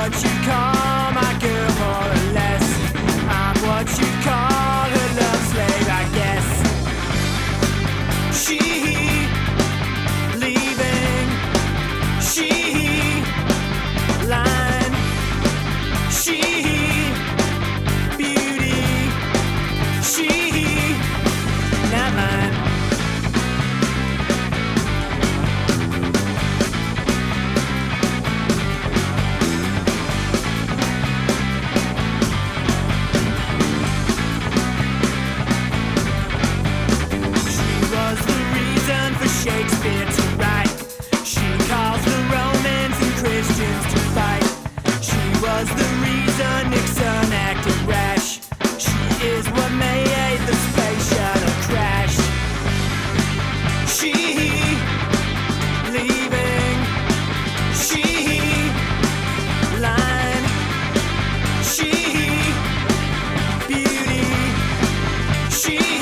what you call my girl, more or less. I'm what you call her love slave, I guess. She leaving, she line, she beauty, she not mine. Shakespeare to write. She calls the Romans and Christians to fight. She was the reason Nixon acted rash. She is what made the space shuttle crash. She leaving, she line, she beauty, she